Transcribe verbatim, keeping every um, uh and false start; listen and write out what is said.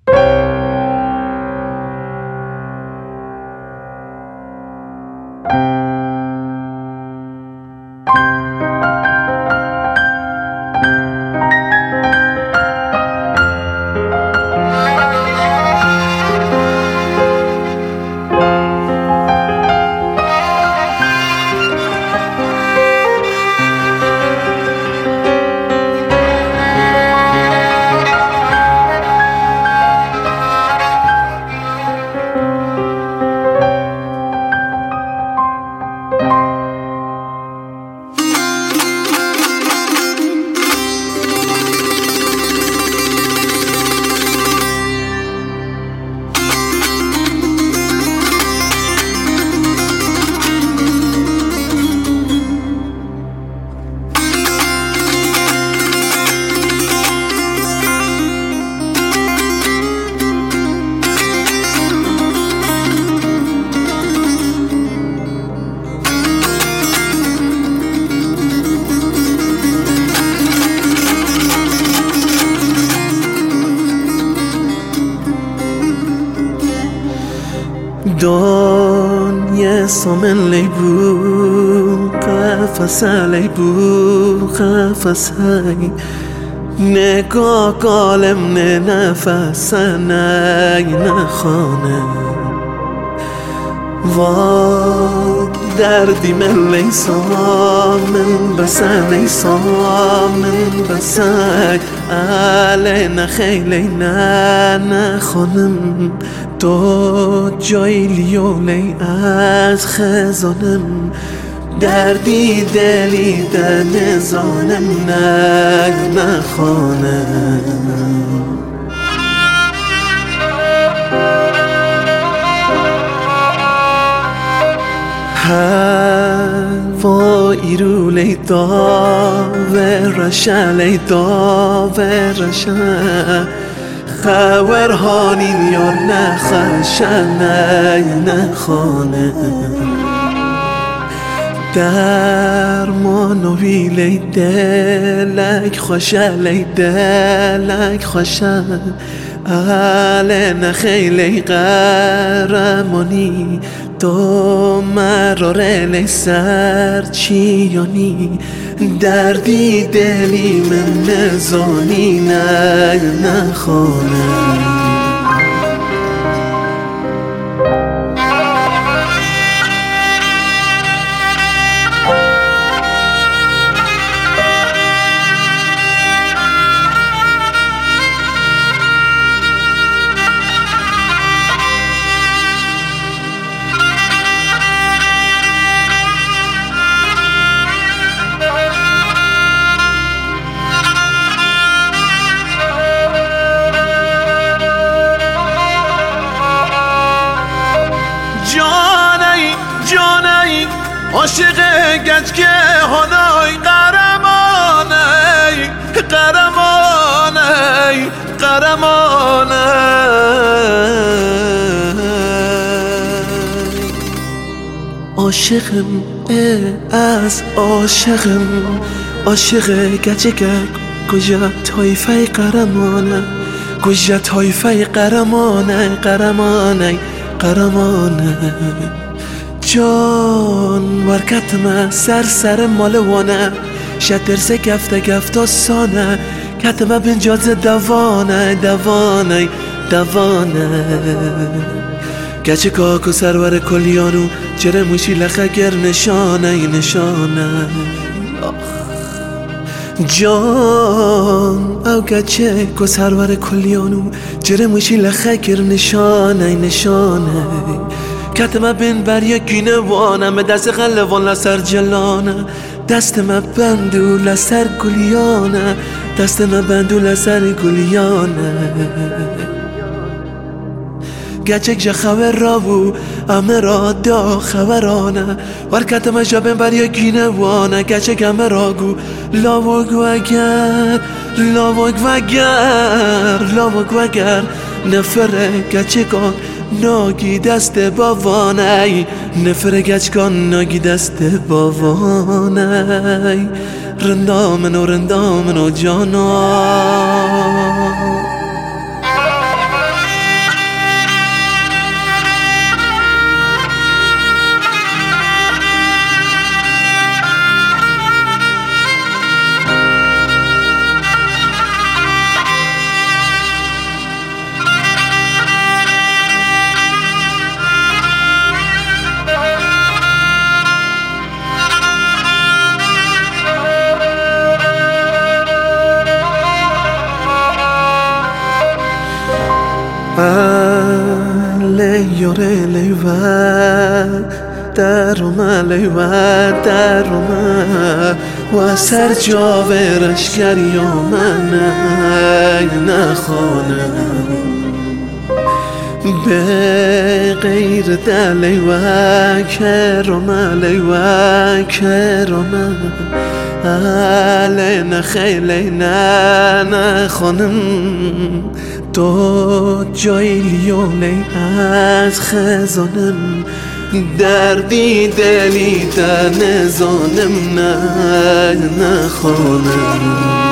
دنیا سامن لیبو قفص لیبو قفص های نگاه قالم نه نفس نه نخانه و دردی من لیسا من بسن لیسا من بسن علی خیلی نه نخانم تو جای لیولی از خزانم دردی دلی در نزانم نه نخانم هوایی رو لیدا و رشا لیدا و رشا خور هانین یا نخشنه نخانه در مانوی لی دلک خوشه لی دلک خوشه اهل نخیلی قرمانی تو مراره لی سر چیانی دردی دلی من نزانی نه نخانه عاشق گچکه هنای قرمانه قرمانه قرمانه عاشقم از عاشقم عاشق گچکه کجا طایفه قرمانه کجا طایفه قرمانه قرمانه قرمانه جان ورکتمه سر سر مالوانه شترسه گفته گفته سانه کتمه بنجاز دوانه دوانه دوانه گچه کاکو سرور کلیانو چره موشی لخه گر نشانه نشانه جان او گچه کو سرور کلیانو چره موشی لخه گر نشانه نشانه کتمه بین بریا گینه وانم دست غلوان لسر جلانه دست ما بندو لسر گلیانه دست ما بندو لسر گلیانه گچک جا خبر را بو امه را دا خبرانه ورکت ما جا بین بریا گینه وانه گچک امه را گو لاوگ وگر لاوگ وگر لاوگ وگر نفره گچکان ناگی دست باوانه نفر گچکان ناگی دست باوانه رندامن و رندامن و جانا لیوره لیوه درمه لیوه درمه و سر جاورش کریامنه نخانه به غیر دلی و کرمه لیوه کرمه علین خیلی نه نخانم تو جای لیولی از خزانم دردی دلی تا نزانم نه نخانم